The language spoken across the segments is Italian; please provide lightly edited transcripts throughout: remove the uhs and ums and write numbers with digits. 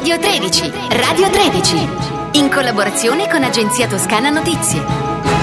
Radio 13. Radio 13. In collaborazione con Agenzia Toscana Notizie.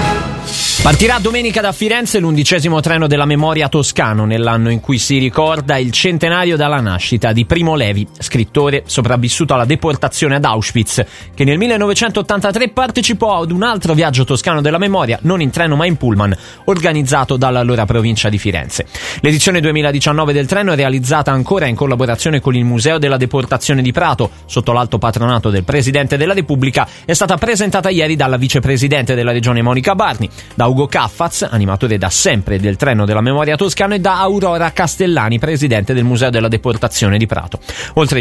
Partirà domenica da Firenze l'11° treno della memoria toscano, nell'anno in cui si ricorda il centenario dalla nascita di Primo Levi, scrittore sopravvissuto alla deportazione ad Auschwitz, che nel 1983 partecipò ad un altro viaggio toscano della memoria, non in treno ma in pullman, organizzato dall'allora provincia di Firenze. L'edizione 2019 del treno è realizzata ancora in collaborazione con il Museo della Deportazione di Prato, sotto l'alto patronato del Presidente della Repubblica. È stata presentata ieri dalla vicepresidente della Regione Monica Barni, da Ugo Caffaz, animatore da sempre del treno della memoria toscano, e da Aurora Castellani, presidente del Museo della Deportazione di Prato. Oltre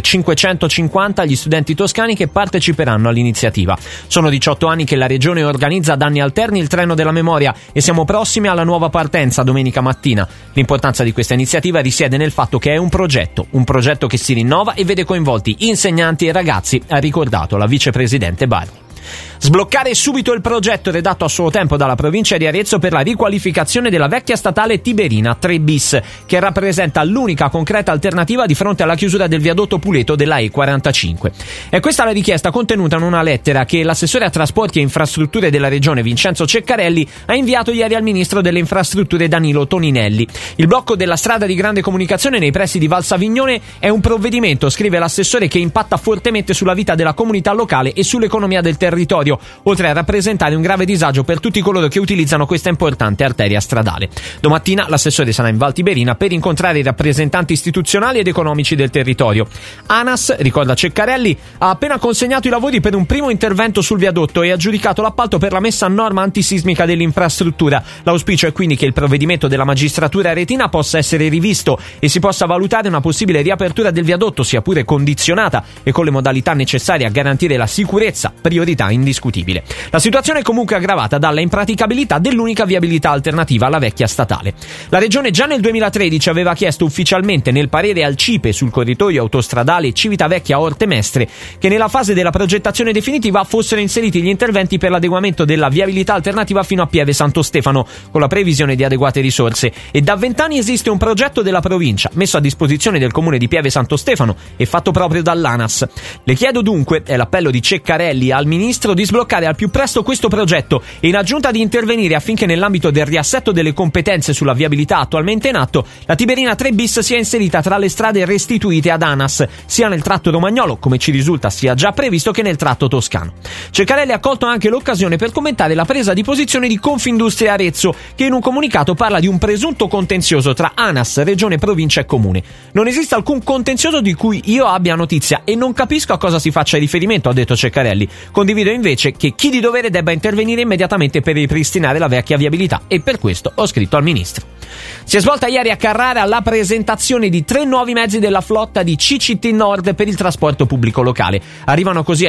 550 gli studenti toscani che parteciperanno all'iniziativa. Sono 18 anni che la regione organizza ad anni alterni il treno della memoria e siamo prossimi alla nuova partenza domenica mattina. L'importanza di questa iniziativa risiede nel fatto che è un progetto che si rinnova e vede coinvolti insegnanti e ragazzi, ha ricordato la vicepresidente Barni. Sbloccare subito il progetto redatto a suo tempo dalla provincia di Arezzo per la riqualificazione della vecchia statale Tiberina 3 bis, che rappresenta l'unica concreta alternativa di fronte alla chiusura del viadotto Puleto della E45. È questa la richiesta contenuta in una lettera che l'assessore a trasporti e infrastrutture della regione Vincenzo Ceccarelli ha inviato ieri al ministro delle infrastrutture Danilo Toninelli. Il blocco della strada di grande comunicazione nei pressi di Val Savignone è un provvedimento, scrive l'assessore, che impatta fortemente sulla vita della comunità locale e sull'economia del territorio, oltre a rappresentare un grave disagio per tutti coloro che utilizzano questa importante arteria stradale. Domattina l'assessore sarà in Val Tiberina per incontrare i rappresentanti istituzionali ed economici del territorio. ANAS, ricorda Ceccarelli, ha appena consegnato i lavori per un primo intervento sul viadotto e aggiudicato l'appalto per la messa a norma antisismica dell'infrastruttura. L'auspicio è quindi che il provvedimento della magistratura aretina possa essere rivisto e si possa valutare una possibile riapertura del viadotto, sia pure condizionata e con le modalità necessarie a garantire la sicurezza, priorità indiscutibile. La situazione è comunque aggravata dalla impraticabilità dell'unica viabilità alternativa alla vecchia statale. La regione già nel 2013 aveva chiesto ufficialmente nel parere al CIPE sul corridoio autostradale Civitavecchia-Orte Mestre che nella fase della progettazione definitiva fossero inseriti gli interventi per l'adeguamento della viabilità alternativa fino a Pieve Santo Stefano, con la previsione di adeguate risorse, e da 20 anni esiste un progetto della provincia messo a disposizione del comune di Pieve Santo Stefano e fatto proprio dall'ANAS. Le chiedo dunque, è l'appello di Ceccarelli al ministro, di sbloccare al più presto questo progetto e in aggiunta di intervenire affinché nell'ambito del riassetto delle competenze sulla viabilità attualmente in atto, la Tiberina 3 bis sia inserita tra le strade restituite ad ANAS, sia nel tratto romagnolo, come ci risulta sia già previsto, che nel tratto toscano. Ceccarelli ha colto anche l'occasione per commentare la presa di posizione di Confindustria Arezzo, che in un comunicato parla di un presunto contenzioso tra ANAS, regione, provincia e comune. Non esiste alcun contenzioso di cui io abbia notizia e non capisco a cosa si faccia riferimento, ha detto Ceccarelli. Condivido invece che chi di dovere debba intervenire immediatamente per ripristinare la vecchia viabilità e per questo ho scritto al ministro. Si è svolta ieri a Carrara la presentazione di 3 nuovi mezzi della flotta di CCT Nord per il trasporto pubblico locale. Arrivano così a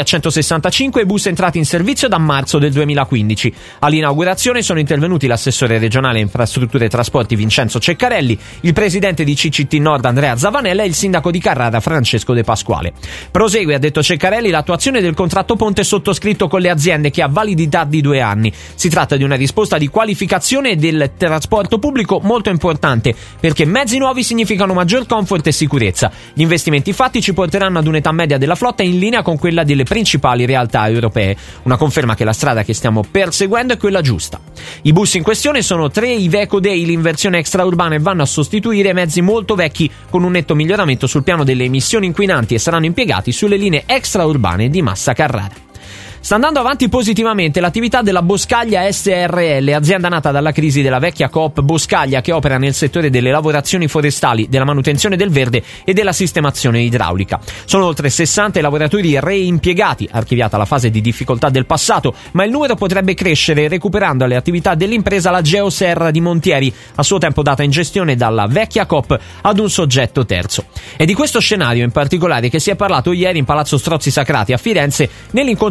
165 bus entrati in servizio da marzo del 2015. All'inaugurazione sono intervenuti l'assessore regionale infrastrutture e trasporti Vincenzo Ceccarelli, il presidente di CCT Nord Andrea Zavanella e il sindaco di Carrara Francesco De Pasquale. Prosegue, ha detto Ceccarelli, l'attuazione del contratto ponte sottoscritto con le aziende, che ha validità di 2 anni. Si tratta di una risposta di qualificazione del trasporto pubblico molto importante, perché mezzi nuovi significano maggior comfort e sicurezza. Gli investimenti fatti ci porteranno ad un'età media della flotta in linea con quella delle principali realtà europee. Una conferma che la strada che stiamo perseguendo è quella giusta. I bus in questione sono 3 Iveco Daily in versione extraurbana e vanno a sostituire mezzi molto vecchi con un netto miglioramento sul piano delle emissioni inquinanti e saranno impiegati sulle linee extraurbane di Massa Carrara. Sta andando avanti positivamente l'attività della Boscaglia SRL, azienda nata dalla crisi della vecchia Coop Boscaglia, che opera nel settore delle lavorazioni forestali, della manutenzione del verde e della sistemazione idraulica. Sono oltre 60 i lavoratori reimpiegati, archiviata la fase di difficoltà del passato, ma il numero potrebbe crescere recuperando alle attività dell'impresa la Geoserra di Montieri, a suo tempo data in gestione dalla vecchia Coop ad un soggetto terzo. È di questo scenario in particolare che si è parlato ieri in Palazzo Strozzi Sacrati a Firenze nell'incontro convocato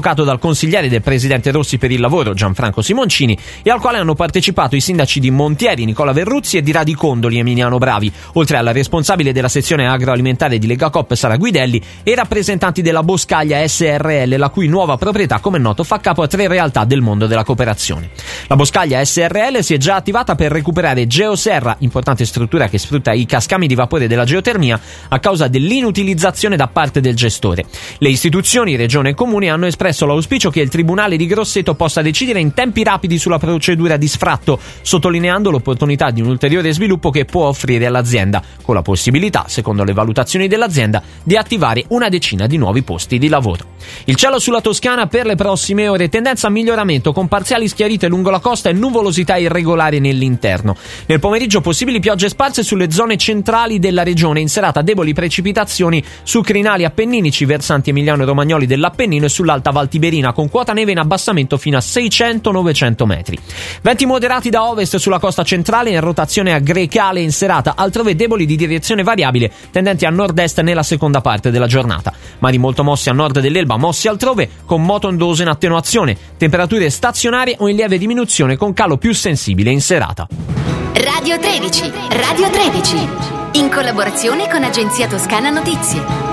convocato dal consigliere del presidente Rossi per il lavoro Gianfranco Simoncini e al quale hanno partecipato i sindaci di Montieri Nicola Verruzzi e di Radicondoli Emiliano Bravi, oltre alla responsabile della sezione agroalimentare di Legacoop Sara Guidelli e rappresentanti della Boscaglia SRL, la cui nuova proprietà, come è noto, fa capo a 3 realtà del mondo della cooperazione. La Boscaglia SRL si è già attivata per recuperare Geoserra, importante struttura che sfrutta i cascami di vapore della geotermia a causa dell'inutilizzazione da parte del gestore. Le istituzioni, regione e comune, hanno espresso l'auspicio che il Tribunale di Grosseto possa decidere in tempi rapidi sulla procedura di sfratto, sottolineando l'opportunità di un ulteriore sviluppo che può offrire all'azienda, con la possibilità, secondo le valutazioni dell'azienda, di attivare una decina di nuovi posti di lavoro. Il cielo sulla Toscana per le prossime ore, tendenza a miglioramento con parziali schiarite lungo la costa e nuvolosità irregolare nell'interno. Nel pomeriggio possibili piogge sparse sulle zone centrali della regione, in serata deboli precipitazioni su crinali appenninici, versanti emiliano-romagnoli dell'Appennino e sull'Alta Val Tiberina, con quota neve in abbassamento fino a 600-900 metri. Venti moderati da ovest sulla costa centrale in rotazione a grecale in serata, altrove deboli di direzione variabile, tendenti a nord-est nella seconda parte della giornata. Mari molto mossi a nord dell'Elba, mossi altrove, con moto ondoso in attenuazione. Temperature stazionarie o in lieve diminuzione con calo più sensibile in serata. Radio 13, in collaborazione con Agenzia Toscana Notizie.